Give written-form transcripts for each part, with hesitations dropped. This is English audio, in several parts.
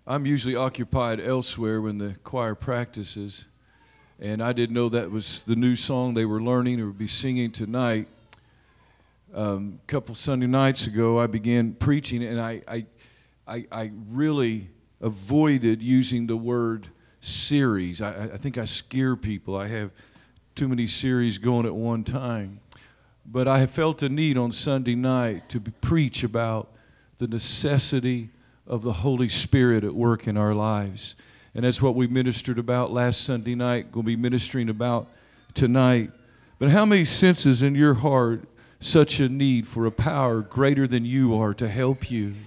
I'm usually occupied elsewhere when the choir practices, and I didn't know that was the new song they were learning or would be singing tonight. A couple Sunday nights ago, I began preaching, and I really avoided using the word series. I think I scare people. I have too many series going at one time. But I have felt a need on Sunday night to preach about the necessity of the Holy Spirit at work in our lives. And that's what we ministered about last Sunday night, going to be ministering about tonight. But how many senses in your heart such a need for a power greater than you are to help you?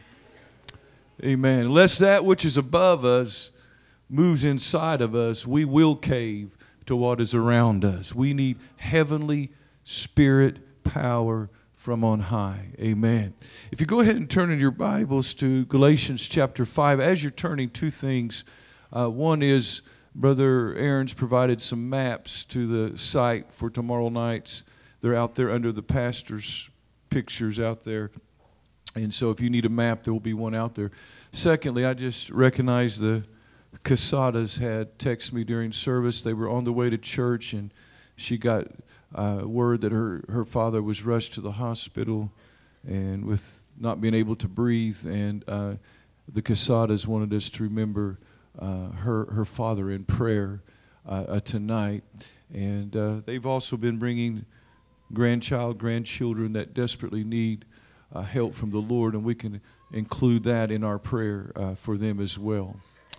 Amen. Unless that which is above us moves inside of us, we will cave to what is around us. We need heavenly spirit power from on high. Amen. If you go ahead and turn in your Bibles to Galatians chapter 5, as you're turning, two things. One is Brother Aaron's provided some maps to the site for tomorrow nights. They're out there under the pastor's pictures out there. And so if you need a map, there will be one out there. Secondly, I just recognize the Casadas had texted me during service. They were on the way to church, and she got word that her father was rushed to the hospital and with not being able to breathe. And the Casadas wanted us to remember her father in prayer tonight. And they've also been bringing grandchildren that desperately need help from the Lord, and we can include that in our prayer for them as well.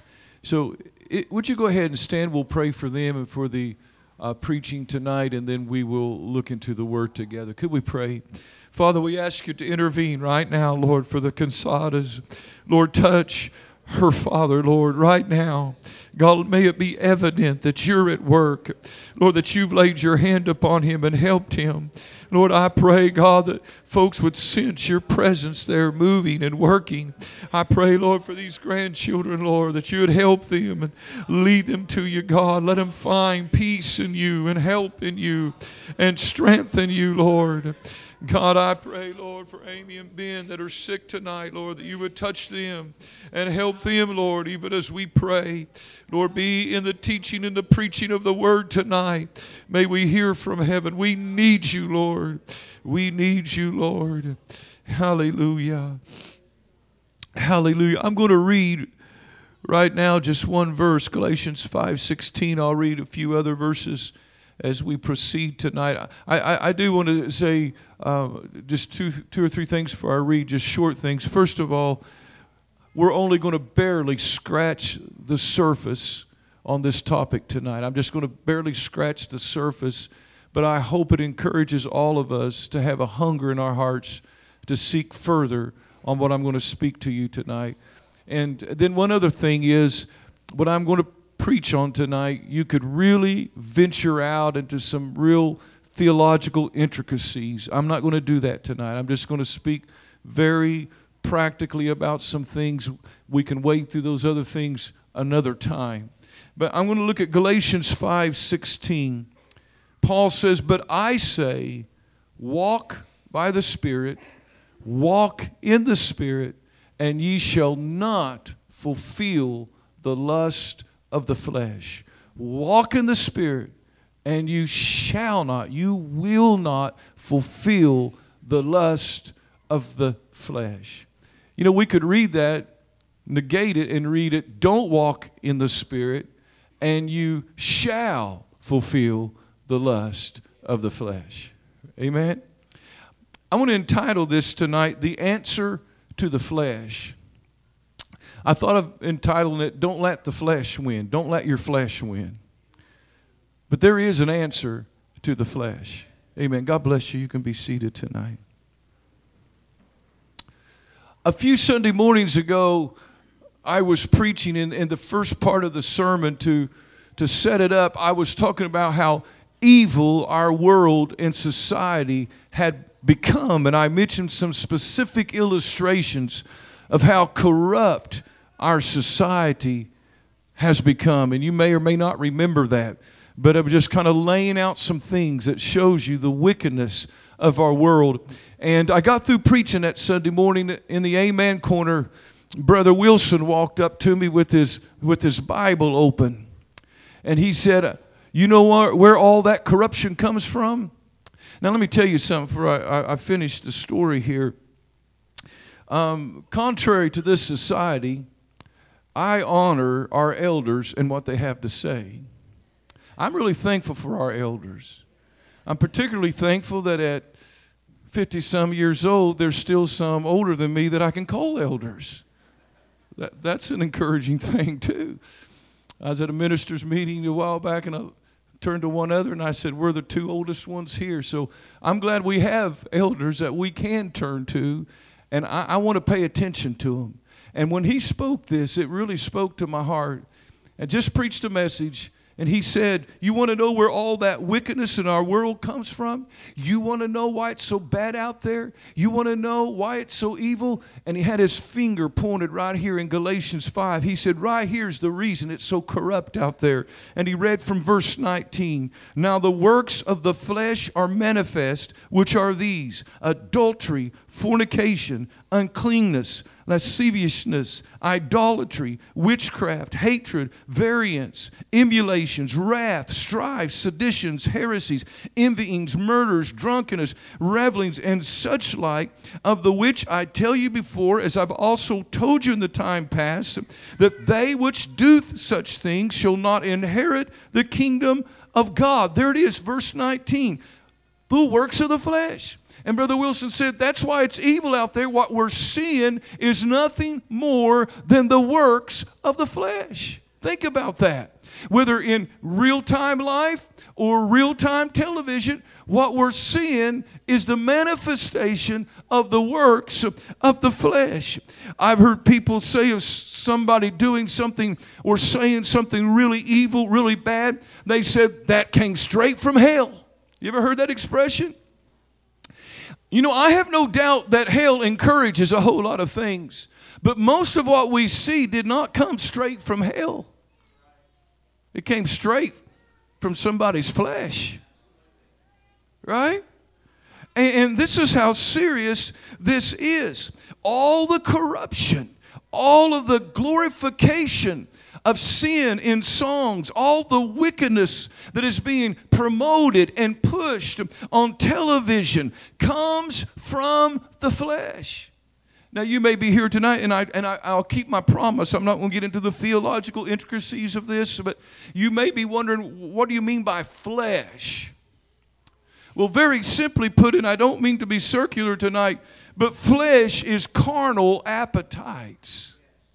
So would you go ahead and stand? We'll pray for them and for the preaching tonight, and then we will look into the Word together. Could we pray? Father, we ask you to intervene right now, Lord, for the Consadas. Lord, touch her father, Lord, right now. God, may it be evident that you're at work. Lord, that you've laid your hand upon him and helped him. Lord, I pray, God, that folks would sense your presence there moving and working. I pray, Lord, for these grandchildren, Lord, that you would help them and lead them to you, God. Let them find peace in you and help in you and strength in you, Lord. God, I pray, Lord, for Amy and Ben that are sick tonight, Lord, that you would touch them and help them, Lord, even as we pray. Lord, be in the teaching and the preaching of the word tonight. May we hear from heaven. We need you, Lord. We need you, Lord. Hallelujah. Hallelujah. I'm going to read right now just one verse, Galatians 5:16. I'll read a few other verses as we proceed tonight. I do want to say just two or three things before I read, just short things. First of all, we're only going to barely scratch the surface on this topic tonight. I'm just going to barely scratch the surface, but I hope it encourages all of us to have a hunger in our hearts to seek further on what I'm going to speak to you tonight. And then one other thing is, what I'm going to preach on tonight, you could really venture out into some real theological intricacies. I'm not going to do that tonight. I'm just going to speak very practically about some things. We can wade through those other things another time. But I'm going to look at Galatians 5:16. Paul says, "But I say, walk by the Spirit, walk in the Spirit, and ye shall not fulfill the lust of the flesh." Walk in the Spirit, and you will not fulfill the lust of the flesh. You know, we could read that, negate it, and read it, don't walk in the Spirit, and you shall fulfill the lust of the flesh. Amen? I want to entitle this tonight, The Answer to the Flesh. I thought of entitling it, Don't Let the Flesh Win. Don't let your flesh win. But there is an answer to the flesh. Amen. God bless you. You can be seated tonight. A few Sunday mornings ago, I was preaching in the first part of the sermon to set it up. I was talking about how evil our world and society had become. And I mentioned some specific illustrations of how corrupt our society has become. And you may or may not remember that. But I was just kind of laying out some things that shows you the wickedness of our world. And I got through preaching that Sunday morning in the Amen corner. Brother Wilson walked up to me with his Bible open. And he said, you know where all that corruption comes from? Now let me tell you something before I finish the story here. Contrary to this society, I honor our elders and what they have to say. I'm really thankful for our elders. I'm particularly thankful that at 50-some years old, there's still some older than me that I can call elders. That's an encouraging thing, too. I was at a minister's meeting a while back, and I turned to one other, and I said, we're the two oldest ones here. So I'm glad we have elders that we can turn to, and I want to pay attention to them. And when he spoke this, it really spoke to my heart. And just preached a message. And he said, you want to know where all that wickedness in our world comes from? You want to know why it's so bad out there? You want to know why it's so evil? And he had his finger pointed right here in Galatians 5. He said, right here's the reason it's so corrupt out there. And he read from verse 19. Now the works of the flesh are manifest, which are these: adultery, fornication, uncleanness, lasciviousness, idolatry, witchcraft, hatred, variance, emulations, wrath, strife, seditions, heresies, envyings, murders, drunkenness, revelings, and such like, of the which I tell you before, as I've also told you in the time past, that they which do such things shall not inherit the kingdom of God. There it is, verse 19. The works of the flesh. And Brother Wilson said that's why it's evil out there. What we're seeing is nothing more than the works of the flesh. Think about that. Whether in real-time life or real-time television, what we're seeing is the manifestation of the works of the flesh. I've heard people say of somebody doing something or saying something really evil, really bad, they said that came straight from hell. You ever heard that expression? You know, I have no doubt that hell encourages a whole lot of things. But most of what we see did not come straight from hell. It came straight from somebody's flesh. Right? And this is how serious this is. All the corruption, all of the glorification of sin in songs, all the wickedness that is being promoted and pushed on television comes from the flesh. Now you may be here tonight, and I'll keep my promise. I'm not going to get into the theological intricacies of this, but you may be wondering, what do you mean by flesh? Well, very simply put, and I don't mean to be circular tonight, but flesh is carnal appetites.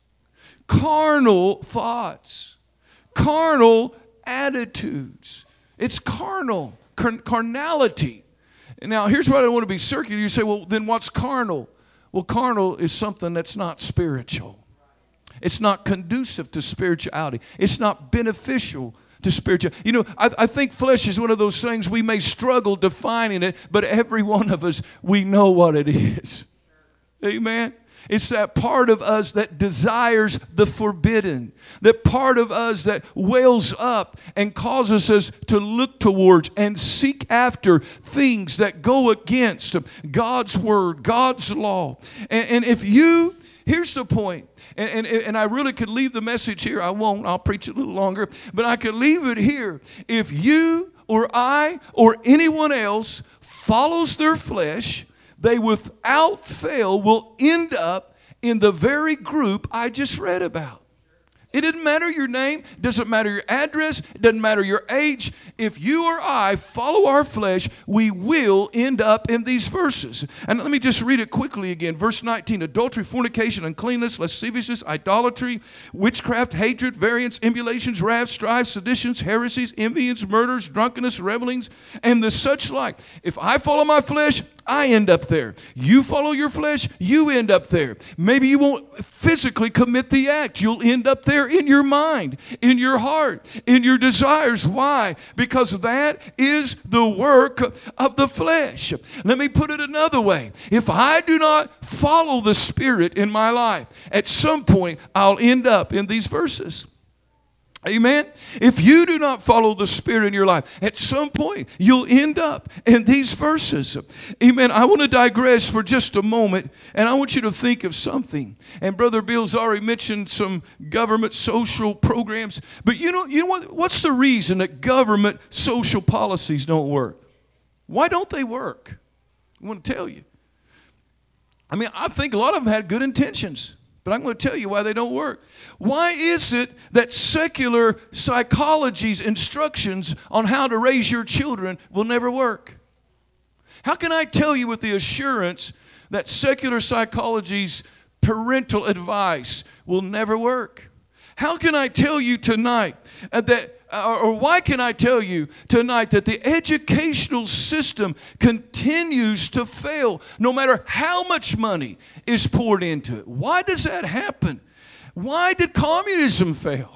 Carnal thoughts, carnal attitudes. It's carnal, carnality. And now here's what I want to be circular. You say, well, then what's carnal? Well, carnal is something that's not spiritual. It's not conducive to spirituality. It's not beneficial to spirituality. You know, I think flesh is one of those things we may struggle defining it, but every one of us, we know what it is. Amen. It's that part of us that desires the forbidden. That part of us that wells up and causes us to look towards and seek after things that go against God's word, God's law. And if you, here's the point. And I really could leave the message here. I won't. I'll preach it a little longer. But I could leave it here. If you or I or anyone else follows their flesh, they without fail will end up in the very group I just read about. It doesn't matter your name, doesn't matter your address, it doesn't matter your age. If you or I follow our flesh, we will end up in these verses. And let me just read it quickly again. Verse 19, adultery, fornication, uncleanness, lasciviousness, idolatry, witchcraft, hatred, variance, emulations, wrath, strife, seditions, heresies, envyings, murders, drunkenness, revelings, and the such like. If I follow my flesh, I end up there. You follow your flesh, you end up there. Maybe you won't physically commit the act. You'll end up there in your mind, in your heart, in your desires. Why? Because that is the work of the flesh. Let me put it another way. If I do not follow the Spirit in my life, at some point I'll end up in these verses. Amen. If you do not follow the Spirit in your life, at some point you'll end up in these verses. Amen. I want to digress for just a moment, and I want you to think of something. And Brother Bill's already mentioned some government social programs, but you know what? What's the reason that government social policies don't work? Why don't they work? I want to tell you. I mean, I think a lot of them had good intentions. But I'm going to tell you why they don't work. Why is it that secular psychology's instructions on how to raise your children will never work? How can I tell you with the assurance that secular psychology's parental advice will never work? How can I tell you tonight or why can I tell you tonight that the educational system continues to fail no matter how much money is poured into it? Why does that happen? Why did communism fail?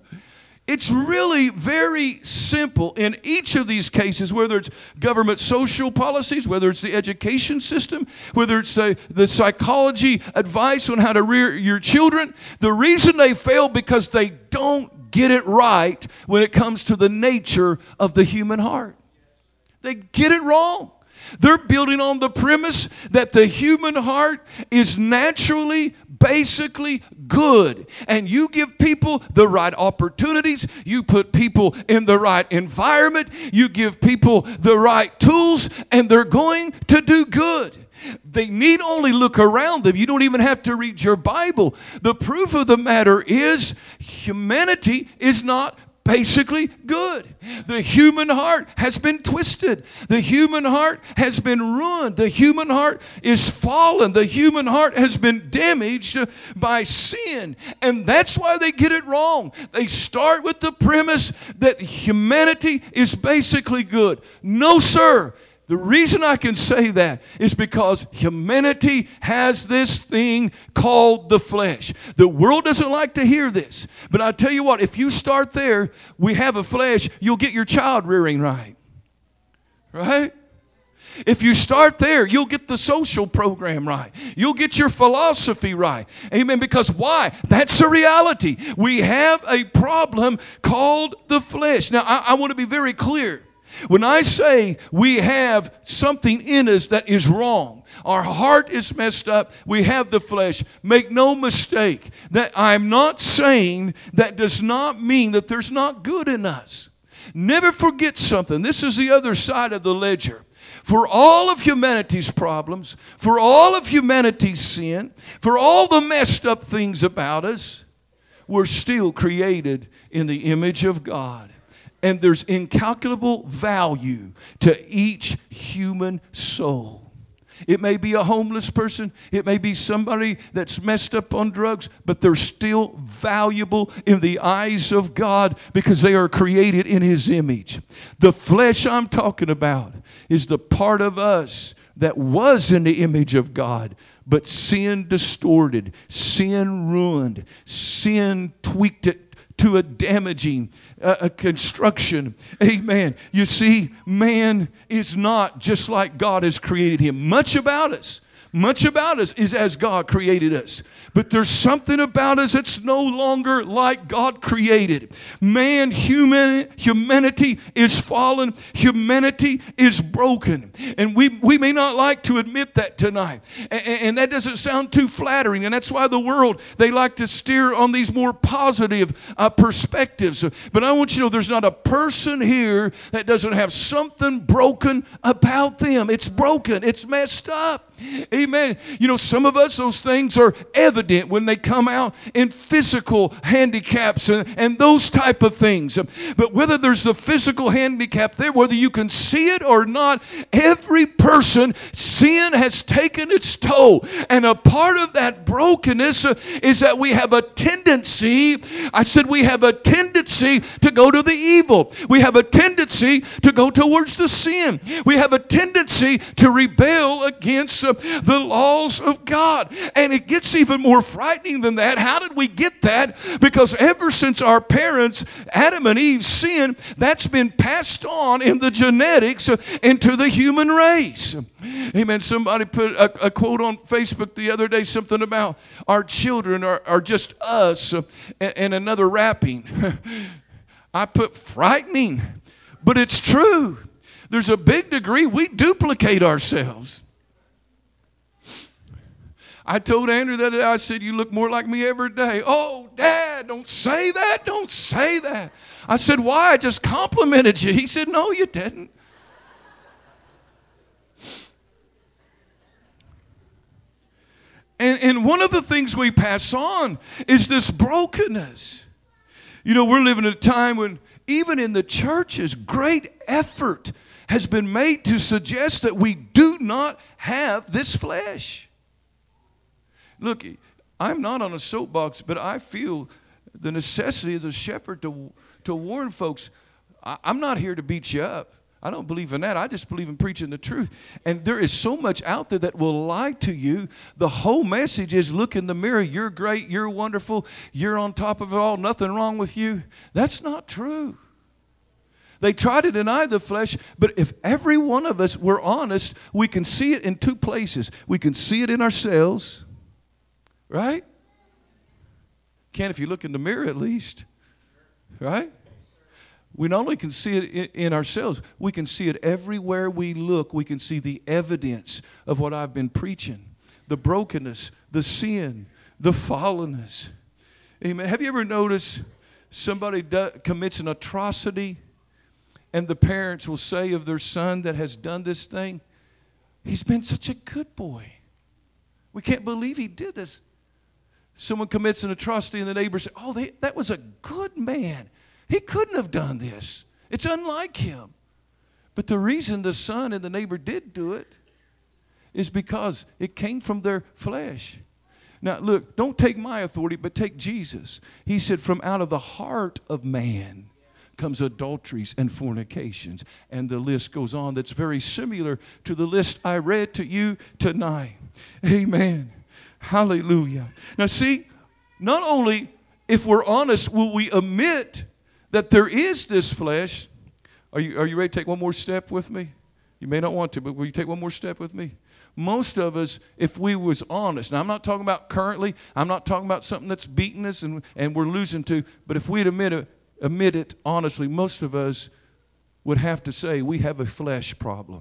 It's really very simple in each of these cases, whether it's government social policies, whether it's the education system, whether it's the psychology advice on how to rear your children. The reason they fail because they don't get it right when it comes to the nature of the human heart. They get it wrong. They're building on the premise that the human heart is naturally, basically good. And you give people the right opportunities. You put people in the right environment. You give people the right tools, and they're going to do good. They need only look around them. You don't even have to read your Bible. The proof of the matter is humanity is not basically good. The human heart has been twisted. The human heart has been ruined. The human heart is fallen. The human heart has been damaged by sin. And that's why they get it wrong. They start with the premise that humanity is basically good. No, sir. The reason I can say that is because humanity has this thing called the flesh. The world doesn't like to hear this. But I tell you what, if you start there, we have a flesh, you'll get your child rearing right. Right? If you start there, you'll get the social program right. You'll get your philosophy right. Amen. Because why? That's a reality. We have a problem called the flesh. Now, I want to be very clear. When I say we have something in us that is wrong, our heart is messed up, we have the flesh, make no mistake that I'm not saying that does not mean that there's not good in us. Never forget something. This is the other side of the ledger. For all of humanity's problems, for all of humanity's sin, for all the messed up things about us, we're still created in the image of God. And there's incalculable value to each human soul. It may be a homeless person. It may be somebody that's messed up on drugs, but they're still valuable in the eyes of God because they are created in His image. The flesh I'm talking about is the part of us that was in the image of God, but sin distorted, sin ruined, sin tweaked it to a damaging construction. Amen. You see, man is not just like God has created him. Much about us is as God created us. But there's something about us that's no longer like God created. Humanity is fallen. Humanity is broken. And we may not like to admit that tonight. And that doesn't sound too flattering. And that's why the world, they like to steer on these more positive perspectives. But I want you to know there's not a person here that doesn't have something broken about them. It's broken. It's messed up. Amen. You know, some of us, those things are evident when they come out in physical handicaps and those type of things. But whether there's the physical handicap there, whether you can see it or not, every person, sin has taken its toll. And a part of that brokenness is that we have a tendency, we have a tendency to go to the evil. We have a tendency to go towards the sin. We have a tendency to rebel against the laws of God. And it gets even more frightening than that. How did we get that? Because ever since our parents, Adam and Eve, sinned, that's been passed on in the genetics into the human race. Amen. Somebody put a quote on Facebook the other day, something about our children are just us and another wrapping. I put frightening, but it's true. There's a big degree we duplicate ourselves. I told Andrew the other day, I said, you look more like me every day. Oh, Dad, don't say that. Don't say that. I said, why? I just complimented you. He said, no, you didn't. And one of the things we pass on is this brokenness. You know, we're living in a time when even in the churches, great effort has been made to suggest that we do not have this flesh. Look, I'm not on a soapbox, but I feel the necessity as a shepherd to warn folks. I'm not here to beat you up. I don't believe in that. I just believe in preaching the truth. And there is so much out there that will lie to you. The whole message is look in the mirror. You're great. You're wonderful. You're on top of it all. Nothing wrong with you. That's not true. They try to deny the flesh, but if every one of us were honest, we can see it in two places. We can see it in ourselves, right? Can if you look in the mirror at least, right? We not only can see it in ourselves, we can see it everywhere we look. We can see the evidence of what I've been preaching. The brokenness, the sin, the fallenness. Amen. Have you ever noticed somebody commits an atrocity and the parents will say of their son that has done this thing, he's been such a good boy. We can't believe he did this. Someone commits an atrocity and the neighbors say, oh, that was a good man. He couldn't have done this. It's unlike him. But the reason the son and the neighbor did do it is because it came from their flesh. Now, look, don't take my authority, but take Jesus. He said, from out of the heart of man comes adulteries and fornications. And the list goes on. That's very similar to the list I read to you tonight. Amen. Hallelujah. Now, see, not only if we're honest will we admit that there is this flesh. Are you ready to take one more step with me? You may not want to, but will you take one more step with me? Most of us, if we was honest, now I'm not talking about currently, I'm not talking about something that's beating us and we're losing to, but if we'd admit it honestly, most of us would have to say we have a flesh problem.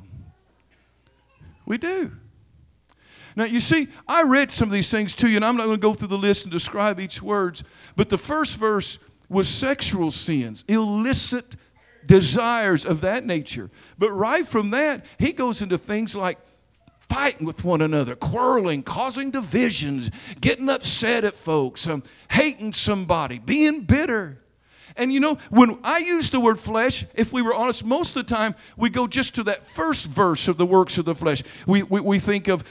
We do. Now, you see, I read some of these things to you, and I'm not going to go through the list and describe each word, but the first verse was sexual sins, illicit desires of that nature. But right from that, he goes into things like fighting with one another, quarreling, causing divisions, getting upset at folks, hating somebody, being bitter. And you know, when I use the word flesh, if we were honest, most of the time we go just to that first verse of the works of the flesh. We think of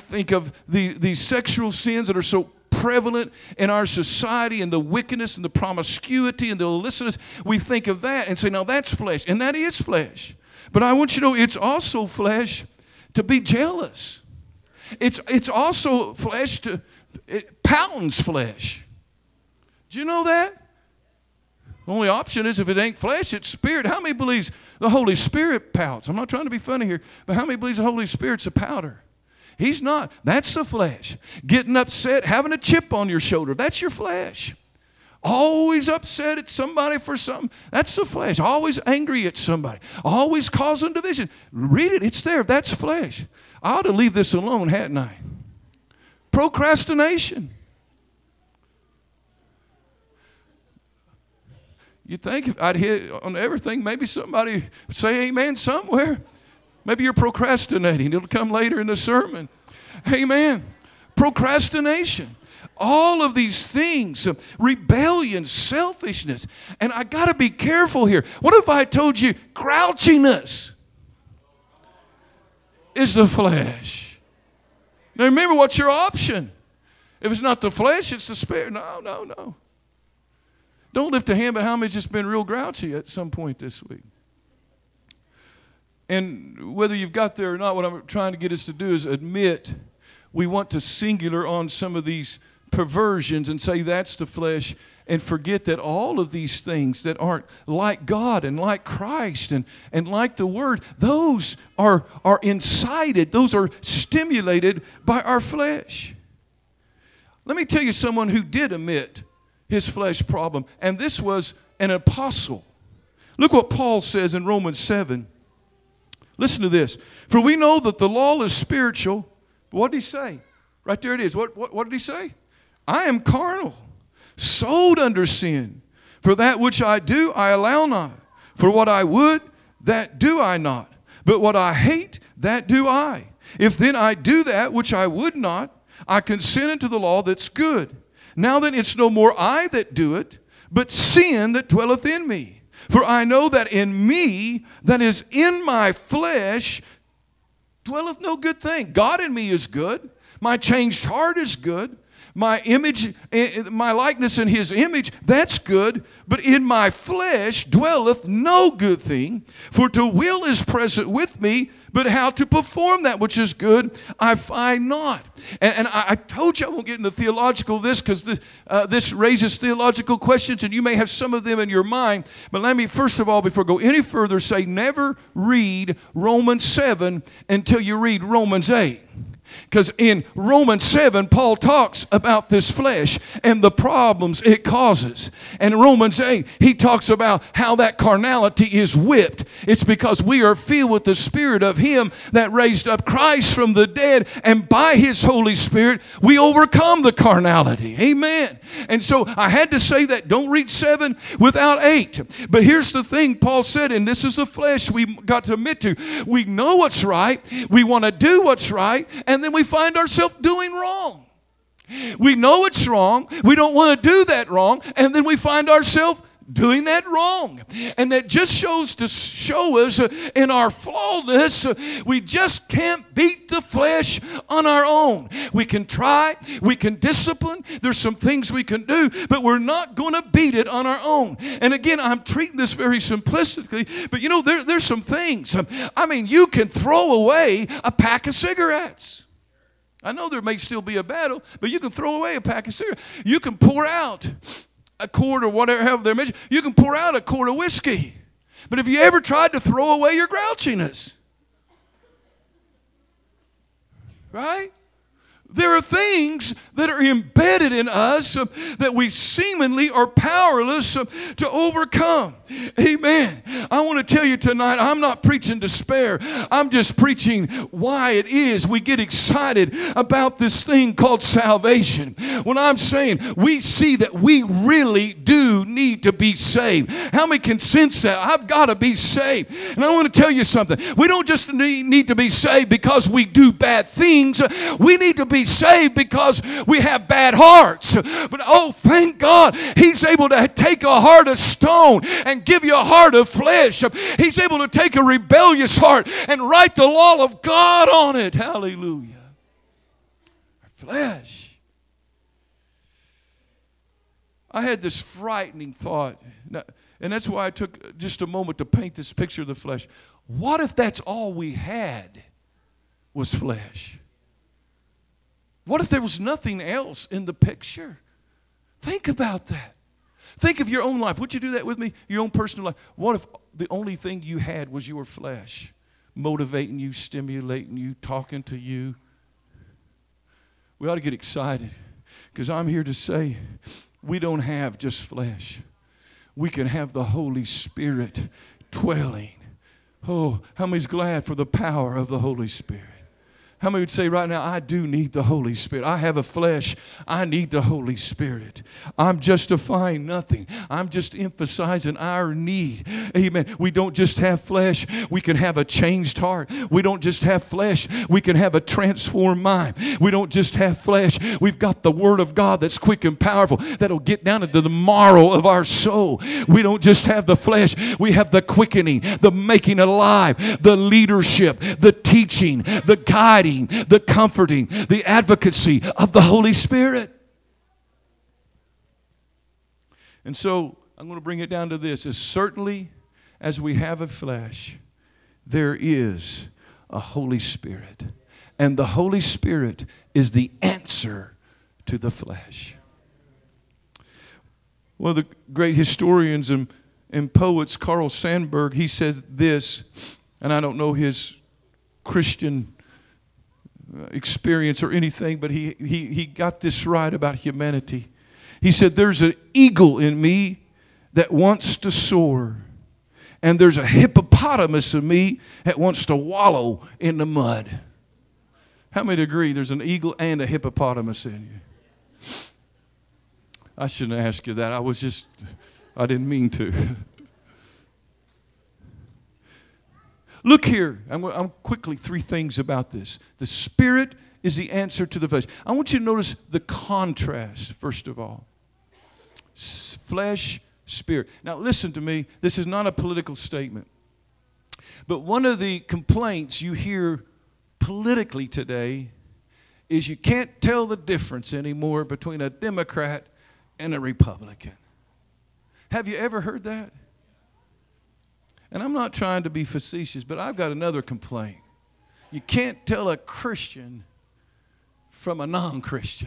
the sexual sins that are so prevalent in our society, and the wickedness and the promiscuity and the illicitness. We think of that and say, now that's flesh, and that is flesh. But I want you to know it's also flesh to be jealous. It's also flesh pouting's flesh. Do you know that? The only option is if it ain't flesh, it's spirit. How many believes the Holy Spirit pouts? I'm not trying to be funny here, but how many believes the Holy Spirit's a pouter? He's not. That's the flesh. Getting upset, having a chip on your shoulder, that's your flesh. Always upset at somebody for something, that's the flesh. Always angry at somebody. Always causing division. Read it, it's there. That's flesh. I ought to leave this alone, hadn't I? Procrastination. You'd think if I'd hit on everything, maybe somebody would say amen somewhere. Maybe you're procrastinating. It'll come later in the sermon. Amen. Procrastination. All of these things, rebellion, selfishness. And I got to be careful here. What if I told you grouchiness is the flesh? Now remember, what's your option? If it's not the flesh, it's the spirit. No. Don't lift a hand, but how many's just been real grouchy at some point this week? And whether you've got there or not, what I'm trying to get us to do is admit we want to singular on some of these perversions and say that's the flesh, and forget that all of these things that aren't like God and like Christ and like the Word, those are incited, those are stimulated by our flesh. Let me tell you someone who did admit his flesh problem, and this was an apostle. Look what Paul says in Romans 7. Listen to this. For we know that the law is spiritual. What did he say? Right there it is. What did he say? I am carnal, sold under sin. For that which I do, I allow not. For what I would, that do I not. But what I hate, that do I. If then I do that which I would not, I consent unto the law that's good. Now then, it's no more I that do it, but sin that dwelleth in me. For I know that in me, that is in my flesh, dwelleth no good thing. God in me is good. My changed heart is good. My image, my likeness in His image, that's good. But in my flesh dwelleth no good thing. For to will is present with me, but how to perform that which is good, I find not. And I told you I won't get into theological of this because this raises theological questions, and you may have some of them in your mind. But let me, first of all, before I go any further, say never read Romans 7 until you read Romans 8. Because in Romans 7, Paul talks about this flesh and the problems it causes. And in Romans 8, he talks about how that carnality is whipped. It's because we are filled with the Spirit of Him that raised up Christ from the dead. And by His Holy Spirit, we overcome the carnality. Amen. And so I had to say that. Don't read 7 without 8. But here's the thing Paul said, and this is the flesh we got to admit to. We know what's right. We want to do what's right. And then we find ourselves doing wrong. We know it's wrong. We don't want to do that wrong. And then we find ourselves doing that wrong. And that just shows to show us in our flawedness, we just can't beat the flesh on our own. We can try. We can discipline. There's some things we can do, but we're not going to beat it on our own. And again, I'm treating this very simplistically, but you know, there's some things. I mean, you can throw away a pack of cigarettes. I know there may still be a battle, but you can throw away a pack of cigarettes. You can pour out a quart or whatever they're measured. You can pour out a quart of whiskey. But have you ever tried to throw away your grouchiness? Right? There are things that are embedded in us that we seemingly are powerless to overcome. Amen. I want to tell you tonight, I'm not preaching despair. I'm just preaching why it is we get excited about this thing called salvation. When I'm saying we see that we really do need to be saved. How many can sense that? I've got to be saved. And I want to tell you something. We don't just need to be saved because we do bad things. We need to be saved because we have bad hearts. But oh, thank God, He's able to take a heart of stone and give you a heart of flesh. He's able to take a rebellious heart and write the law of God on it. Hallelujah. Our flesh. I had this frightening thought, and that's why I took just a moment to paint this picture of the flesh. What if that's all we had was flesh? What if there was nothing else in the picture? Think about that. Think of your own life. Would you do that with me? Your own personal life. What if the only thing you had was your flesh, motivating you, stimulating you, talking to you? We ought to get excited because I'm here to say we don't have just flesh. We can have the Holy Spirit dwelling. Oh, how many's glad for the power of the Holy Spirit? How many would say right now, I do need the Holy Spirit. I have a flesh. I need the Holy Spirit. I'm justifying nothing. I'm just emphasizing our need. Amen. We don't just have flesh. We can have a changed heart. We don't just have flesh. We can have a transformed mind. We don't just have flesh. We've got the Word of God that's quick and powerful that'll get down into the marrow of our soul. We don't just have the flesh. We have the quickening, the making alive, the leadership, the teaching, the guiding, the comforting, the advocacy of the Holy Spirit. And so I'm going to bring it down to this. As certainly as we have a flesh, there is a Holy Spirit. And the Holy Spirit is the answer to the flesh. One of the great historians and poets, Carl Sandburg, he says this, and I don't know his Christian experience or anything, but he got this right about humanity. He said, there's an eagle in me that wants to soar, and there's a hippopotamus in me that wants to wallow in the mud. How many agree there's an eagle and a hippopotamus in you? I shouldn't ask you that. I didn't mean to. Look here. I'm quickly, 3 things about this. The Spirit is the answer to the flesh. I want you to notice the contrast, first of all. Flesh, spirit. Now listen to me. This is not a political statement. But one of the complaints you hear politically today is you can't tell the difference anymore between a Democrat and a Republican. Have you ever heard that? And I'm not trying to be facetious, but I've got another complaint. You can't tell a Christian from a non-Christian.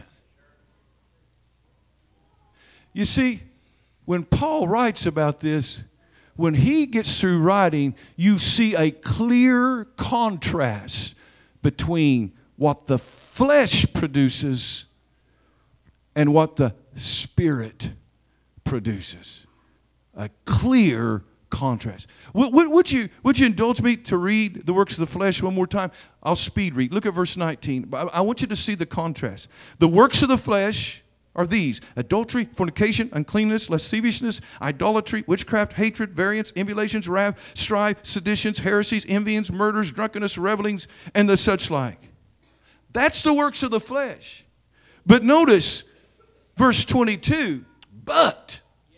You see, when Paul writes about this, when he gets through writing, you see a clear contrast between what the flesh produces and what the Spirit produces. A clear contrast. Would you indulge me to read the works of the flesh one more time? I'll speed read. Look at verse 19. I want you to see the contrast. The works of the flesh are these: adultery, fornication, uncleanness, lasciviousness, idolatry, witchcraft, hatred, variance, emulations, wrath, strife, seditions, heresies, envyings, murders, drunkenness, revelings, and the such like. That's the works of the flesh. But notice verse 22. But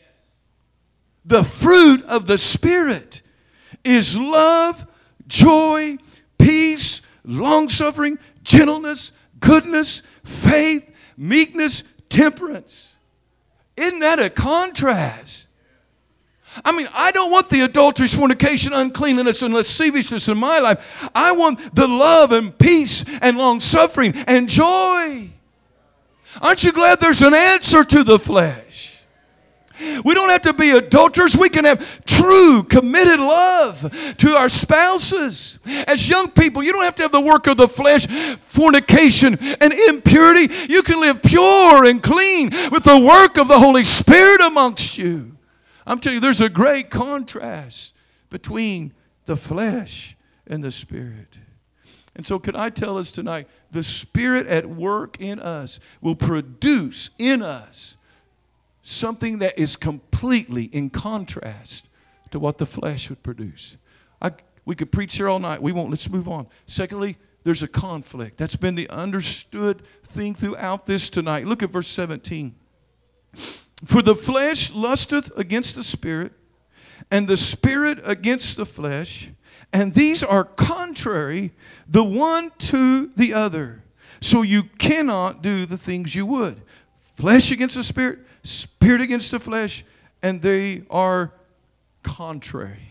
the fruit of the Spirit is love, joy, peace, long-suffering, gentleness, goodness, faith, meekness, temperance. Isn't that a contrast? I mean, I don't want the adultery, fornication, uncleanness, and lasciviousness in my life. I want the love and peace and long-suffering and joy. Aren't you glad there's an answer to the flesh? We don't have to be adulterers. We can have true, committed love to our spouses. As young people, you don't have to have the work of the flesh, fornication and impurity. You can live pure and clean with the work of the Holy Spirit amongst you. I'm telling you, there's a great contrast between the flesh and the Spirit. And so can I tell us tonight, the Spirit at work in us will produce in us something that is completely in contrast to what the flesh would produce. We could preach here all night. We won't. Let's move on. Secondly, there's a conflict. That's been the understood thing throughout this tonight. Look at verse 17. For the flesh lusteth against the Spirit, and the Spirit against the flesh, and these are contrary the one to the other. So you cannot do the things you would. Flesh against the Spirit, Spirit against the flesh, and they are contrary.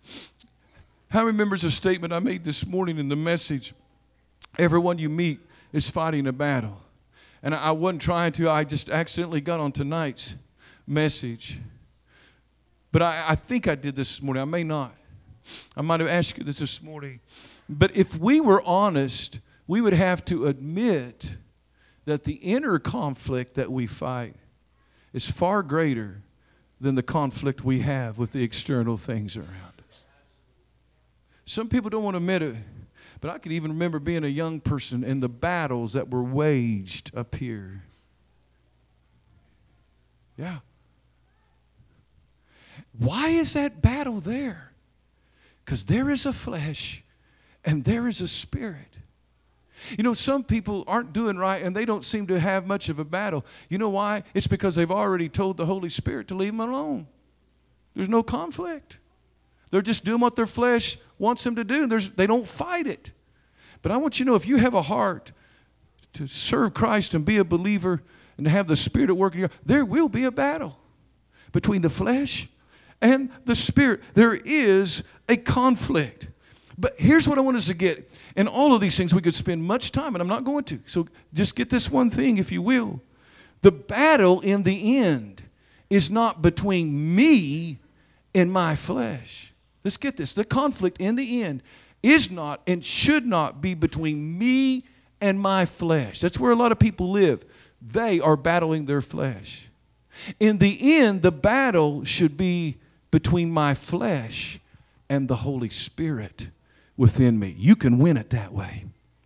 How remembers a statement I made this morning in the message? Everyone you meet is fighting a battle. And I wasn't trying to, I just accidentally got on tonight's message. But I think I did this morning. I may not. I might have asked you this morning. But if we were honest, we would have to admit that the inner conflict that we fight is far greater than the conflict we have with the external things around us. Some people don't want to admit it, but I can even remember being a young person and the battles that were waged up here. Yeah. Why is that battle there? Because there is a flesh and there is a spirit. You know, some people aren't doing right and they don't seem to have much of a battle. You know why? It's because they've already told the Holy Spirit to leave them alone. There's no conflict. They're just doing what their flesh wants them to do. They don't fight it. But I want you to know, if you have a heart to serve Christ and be a believer and to have the Spirit at work in you, there will be a battle between the flesh and the Spirit. There is a conflict. But here's what I want us to get. And all of these things we could spend much time, and I'm not going to. So just get this one thing, if you will. The battle in the end is not between me and my flesh. Let's get this. The conflict in the end is not and should not be between me and my flesh. That's where a lot of people live. They are battling their flesh. In the end, the battle should be between my flesh and the Holy Spirit within me. You can win it that way.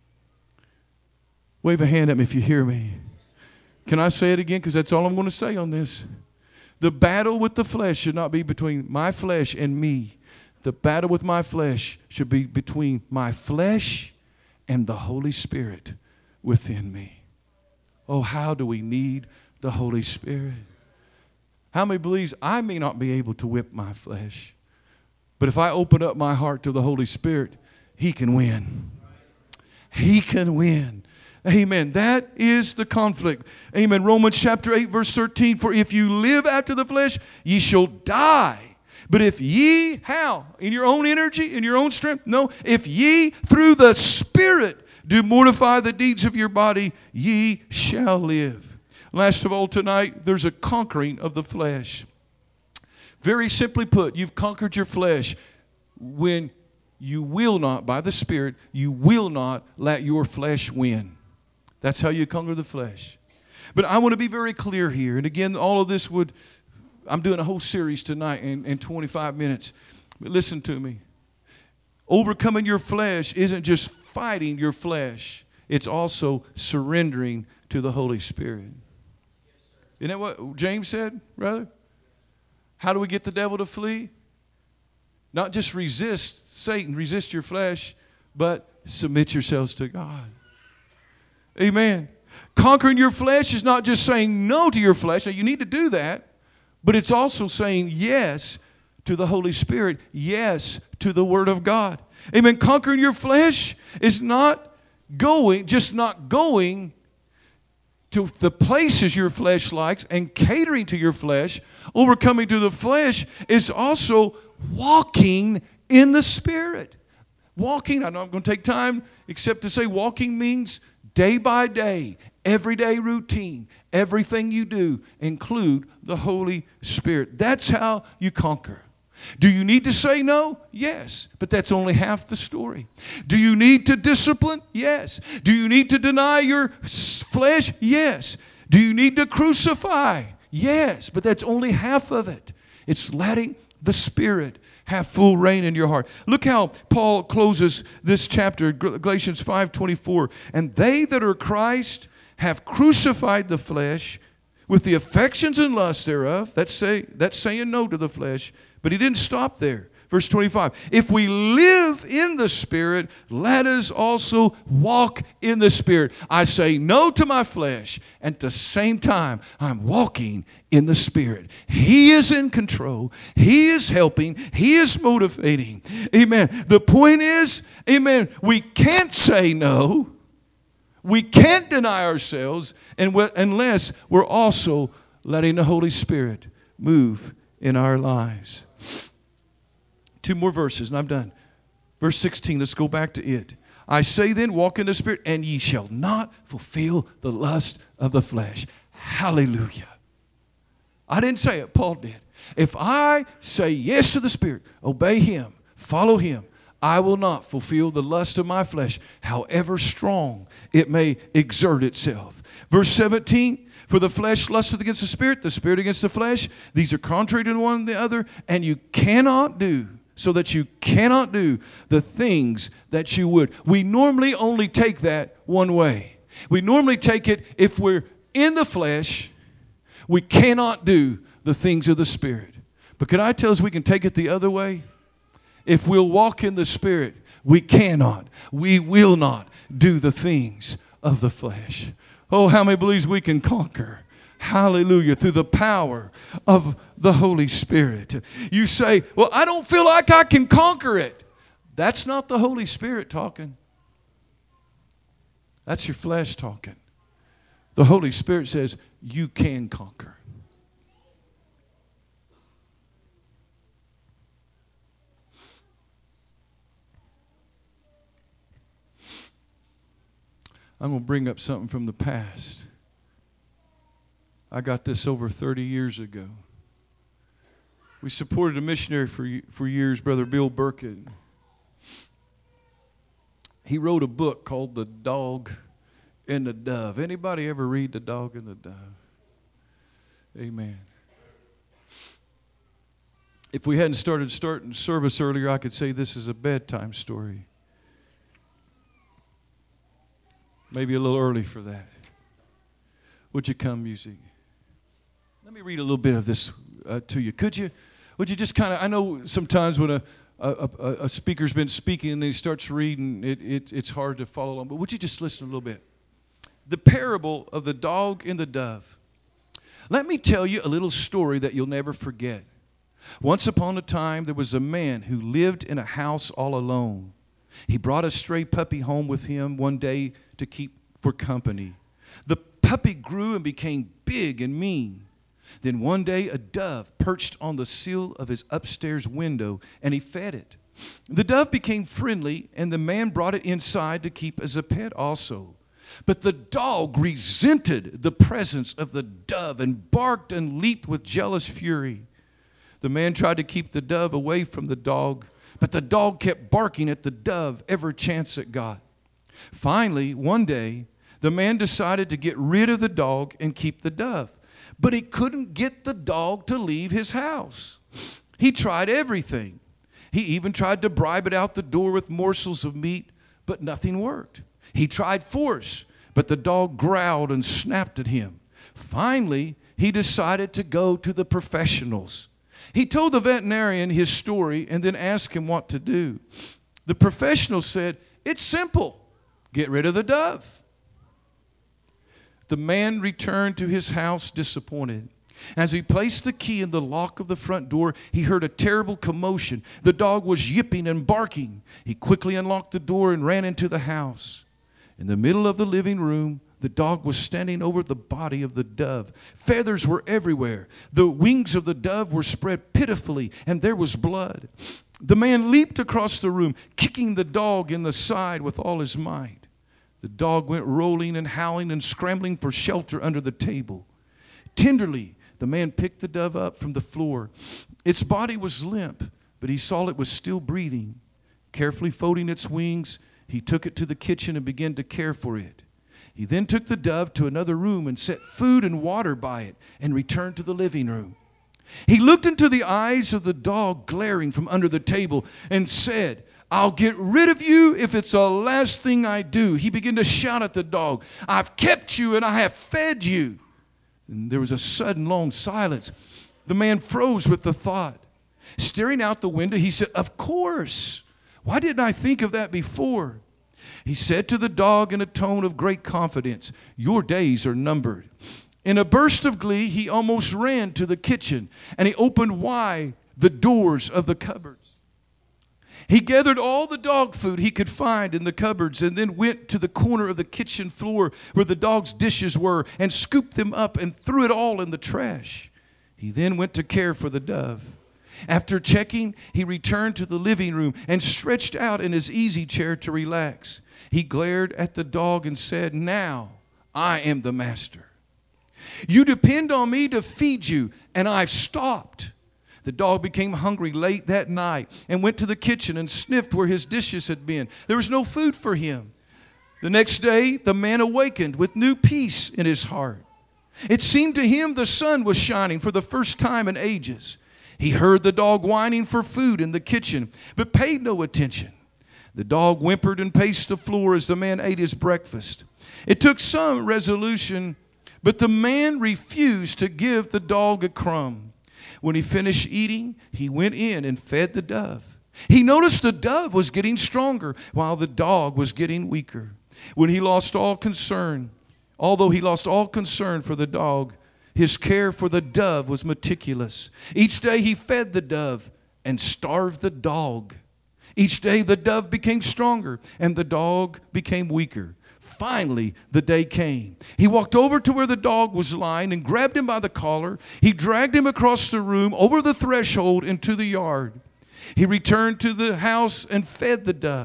Wave a hand at me if you hear me. Can I say it again? Because that's all I'm going to say on this. The battle with the flesh should not be between my flesh and me. The battle with my flesh should be between my flesh and the Holy Spirit within me. Oh, how do we need the Holy Spirit? How many believes I may not be able to whip my flesh, but if I open up my heart to the Holy Spirit, He can win. He can win. Amen. That is the conflict. Amen. Romans chapter 8, verse 13. For if you live after the flesh, ye shall die. But if ye, how? In your own energy, in your own strength? No. If ye through the Spirit do mortify the deeds of your body, ye shall live. Last of all tonight, there's a conquering of the flesh. Very simply put, you've conquered your flesh when you will not, by the Spirit, you will not let your flesh win. That's how you conquer the flesh. But I want to be very clear here. And again, all of this I'm doing a whole series tonight in 25 minutes. But listen to me. Overcoming your flesh isn't just fighting your flesh. It's also surrendering to the Holy Spirit. Isn't that what James said, brother? How do we get the devil to flee? Not just resist Satan, resist your flesh, but submit yourselves to God. Amen. Conquering your flesh is not just saying no to your flesh. Now, you need to do that, but it's also saying yes to the Holy Spirit, yes to the Word of God. Amen. Conquering your flesh is not going to the places your flesh likes and catering to your flesh. Overcoming to the flesh is also walking in the Spirit. Walking, I know I'm going to take time except to say walking means day by day, everyday routine, everything you do, include the Holy Spirit. That's how you conquer. Do you need to say no? Yes, but that's only half the story. Do you need to discipline? Yes. Do you need to deny your flesh? Yes. Do you need to crucify? Yes, but that's only half of it. It's letting the Spirit have full reign in your heart. Look how Paul closes this chapter, Galatians 5:24. And they that are Christ have crucified the flesh with the affections and lusts thereof. That's saying no to the flesh. But he didn't stop there. Verse 25. If we live in the Spirit, let us also walk in the Spirit. I say no to my flesh. At the same time, I'm walking in the Spirit. He is in control. He is helping. He is motivating. Amen. The point is, amen, we can't say no. We can't deny ourselves unless we're also letting the Holy Spirit move in our lives. 2 more verses and I'm done. Verse 16, let's go back to it. I say then, walk in the Spirit, and ye shall not fulfill the lust of the flesh. Hallelujah. I didn't say it, Paul did. If I say yes to the Spirit, obey Him, follow Him, I will not fulfill the lust of my flesh, however strong it may exert itself. Verse 17, for the flesh lusteth against the Spirit against the flesh. These are contrary to one another, and you cannot do, so that you cannot do the things that you would. We normally only take that one way. We normally take it, if we're in the flesh, we cannot do the things of the Spirit. But can I tell us we can take it the other way? If we'll walk in the Spirit, we will not do the things of the flesh. Oh, how many believes we can conquer? Hallelujah. Through the power of the Holy Spirit. You say, well, I don't feel like I can conquer it. That's not the Holy Spirit talking. That's your flesh talking. The Holy Spirit says, you can conquer. I'm going to bring up something from the past. I got this over 30 years ago. We supported a missionary for years, Brother Bill Burkett. He wrote a book called The Dog and the Dove. Anybody ever read The Dog and the Dove? Amen. If we hadn't started service earlier, I could say this is a bedtime story. Maybe a little early for that. Would you come, music? Let me read a little bit of this to you. Could you? Would you just kind of, I know sometimes when a speaker's been speaking and he starts reading, it's hard to follow along, but would you just listen a little bit? The parable of the dog and the dove. Let me tell you a little story that you'll never forget. Once upon a time, there was a man who lived in a house all alone. He brought a stray puppy home with him one day to keep for company. The puppy grew and became big and mean. Then one day, a dove perched on the sill of his upstairs window, and he fed it. The dove became friendly, and the man brought it inside to keep as a pet also. But the dog resented the presence of the dove and barked and leaped with jealous fury. The man tried to keep the dove away from the dog, but the dog kept barking at the dove every chance it got. Finally, one day, the man decided to get rid of the dog and keep the dove, but he couldn't get the dog to leave his house. He tried everything. He even tried to bribe it out the door with morsels of meat, but nothing worked. He tried force, but the dog growled and snapped at him. Finally, he decided to go to the professionals. He told the veterinarian his story and then asked him what to do. The professional said, "It's simple. Get rid of the dove." The man returned to his house disappointed. As he placed the key in the lock of the front door, he heard a terrible commotion. The dog was yipping and barking. He quickly unlocked the door and ran into the house. In the middle of the living room, the dog was standing over the body of the dove. Feathers were everywhere. The wings of the dove were spread pitifully, and there was blood. The man leaped across the room, kicking the dog in the side with all his might. The dog went rolling and howling and scrambling for shelter under the table. Tenderly, the man picked the dove up from the floor. Its body was limp, but he saw it was still breathing. Carefully folding its wings, he took it to the kitchen and began to care for it. He then took the dove to another room and set food and water by it and returned to the living room. He looked into the eyes of the dog glaring from under the table and said, "I'll get rid of you if it's the last thing I do." He began to shout at the dog, "I've kept you and I have fed you." And there was a sudden long silence. The man froze with the thought. Staring out the window, he said, "Of course. Why didn't I think of that before?" He said to the dog in a tone of great confidence, "Your days are numbered." In a burst of glee, he almost ran to the kitchen, and he opened wide the doors of the cupboards. He gathered all the dog food he could find in the cupboards and then went to the corner of the kitchen floor where the dog's dishes were and scooped them up and threw it all in the trash. He then went to care for the dove. After checking, he returned to the living room and stretched out in his easy chair to relax. He glared at the dog and said, "Now I am the master. You depend on me to feed you, and I've stopped." The dog became hungry late that night and went to the kitchen and sniffed where his dishes had been. There was no food for him. The next day, the man awakened with new peace in his heart. It seemed to him the sun was shining for the first time in ages. He heard the dog whining for food in the kitchen, but paid no attention. The dog whimpered and paced the floor as the man ate his breakfast. It took some resolution, but the man refused to give the dog a crumb. When he finished eating, he went in and fed the dove. He noticed the dove was getting stronger while the dog was getting weaker. Although he lost all concern for the dog, his care for the dove was meticulous. Each day he fed the dove and starved the dog. Each day the dove became stronger and the dog became weaker. Finally, the day came. He walked over to where the dog was lying and grabbed him by the collar. He dragged him across the room, over the threshold, into the yard. He returned to the house and fed the dove.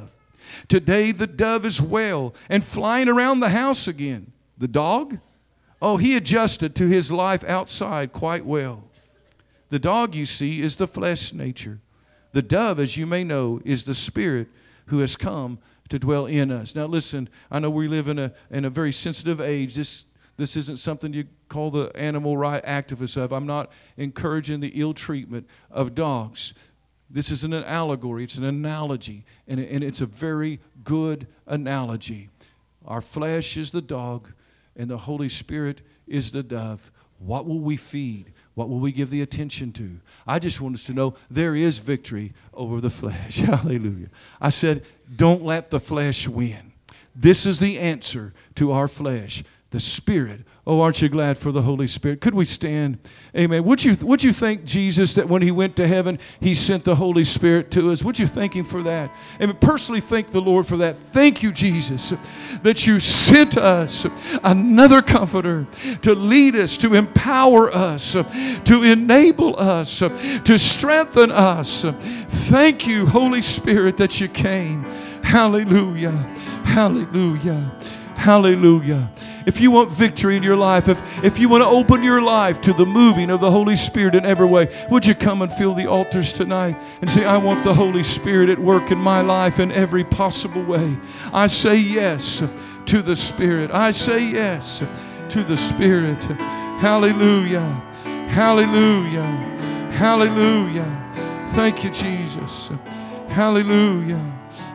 Today the dove is well and flying around the house again. The dog? Oh, he adjusted to his life outside quite well. The dog, you see, is the flesh nature. The dove, as you may know, is the Spirit who has come to dwell in us. Now listen, I know we live in a very sensitive age. This isn't something you call the animal right activists of. I'm not encouraging the ill treatment of dogs. This isn't an allegory. It's an analogy, and it's a very good analogy. Our flesh is the dog, and the Holy Spirit is the dove. What will we feed? What will we give the attention to? I just want us to know there is victory over the flesh. Hallelujah. I said, don't let the flesh win. This is the answer to our flesh, the Spirit. Oh, aren't you glad for the Holy Spirit? Could we stand? Amen. Would you thank Jesus that when he went to heaven, he sent the Holy Spirit to us? Would you thank him for that? And personally thank the Lord for that. Thank you, Jesus, that you sent us another comforter to lead us, to empower us, to enable us, to strengthen us. Thank you, Holy Spirit, that you came. Hallelujah. Hallelujah. Hallelujah. If you want victory in your life, if you want to open your life to the moving of the Holy Spirit in every way, would you come and fill the altars tonight and say, I want the Holy Spirit at work in my life in every possible way. I say yes to the Spirit. I say yes to the Spirit. Hallelujah. Hallelujah. Hallelujah. Thank you, Jesus. Hallelujah.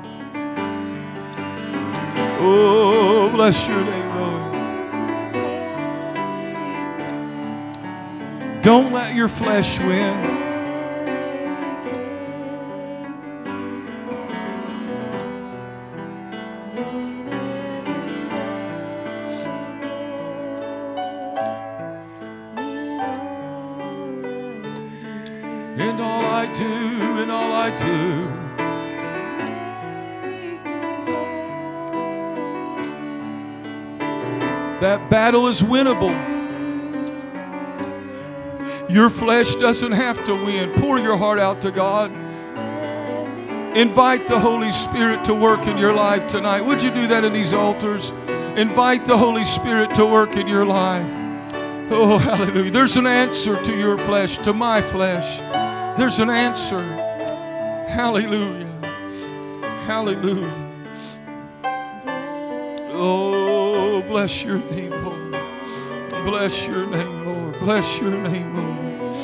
Oh, bless your name, Lord. Don't let your flesh win. In all I do, in all I do. That battle is winnable. Your flesh doesn't have to win. Pour your heart out to God. Invite the Holy Spirit to work in your life tonight. Would you do that in these altars? Invite the Holy Spirit to work in your life. Oh, hallelujah. There's an answer to your flesh, to my flesh. There's an answer. Hallelujah. Hallelujah. Oh, bless your name, Lord. Bless your name, Lord. Bless your name, Lord.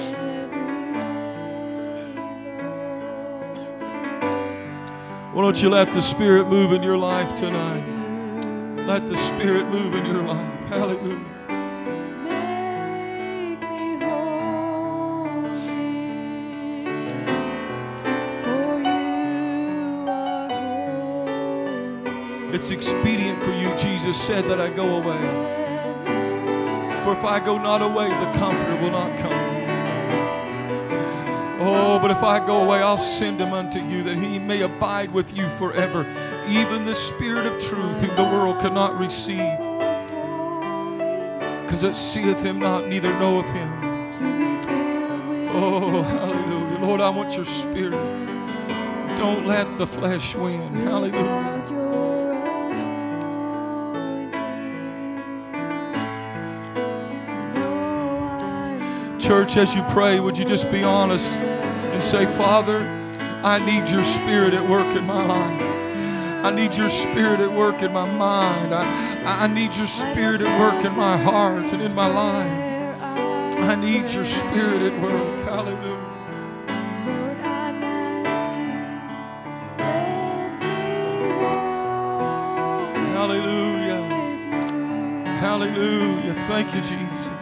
Why don't you let the Spirit move in your life tonight? Let the Spirit move in your life. Hallelujah. It's expedient for you, Jesus said, that I go away. For if I go not away, the Comforter will not come. Oh, but if I go away, I'll send him unto you, that he may abide with you forever. Even the Spirit of truth, whom the world cannot receive, because it seeth him not, neither knoweth him. Oh, hallelujah. Lord, I want your Spirit. Don't let the flesh win. Hallelujah. Church, as you pray, would you just be honest and say, Father, I need your Spirit at work in my life. I need your Spirit at work in my mind. I need your Spirit at work in my heart and in my life. I need your Spirit at work. Hallelujah. Hallelujah. Hallelujah. Thank you, Jesus.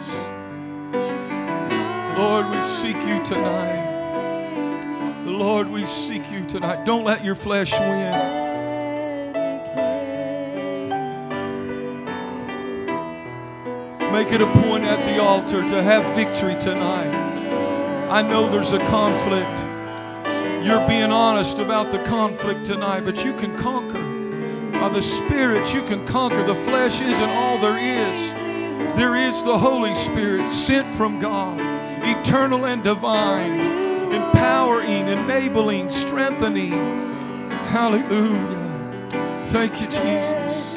Lord, we seek you tonight. Lord, we seek you tonight. Don't let your flesh win. Make it a point at the altar to have victory tonight. I know there's a conflict. You're being honest about the conflict tonight, but you can conquer. By the Spirit, you can conquer. The flesh isn't all there is. There is the Holy Spirit sent from God, eternal and divine, empowering, enabling, strengthening. Hallelujah. Thank you, Jesus.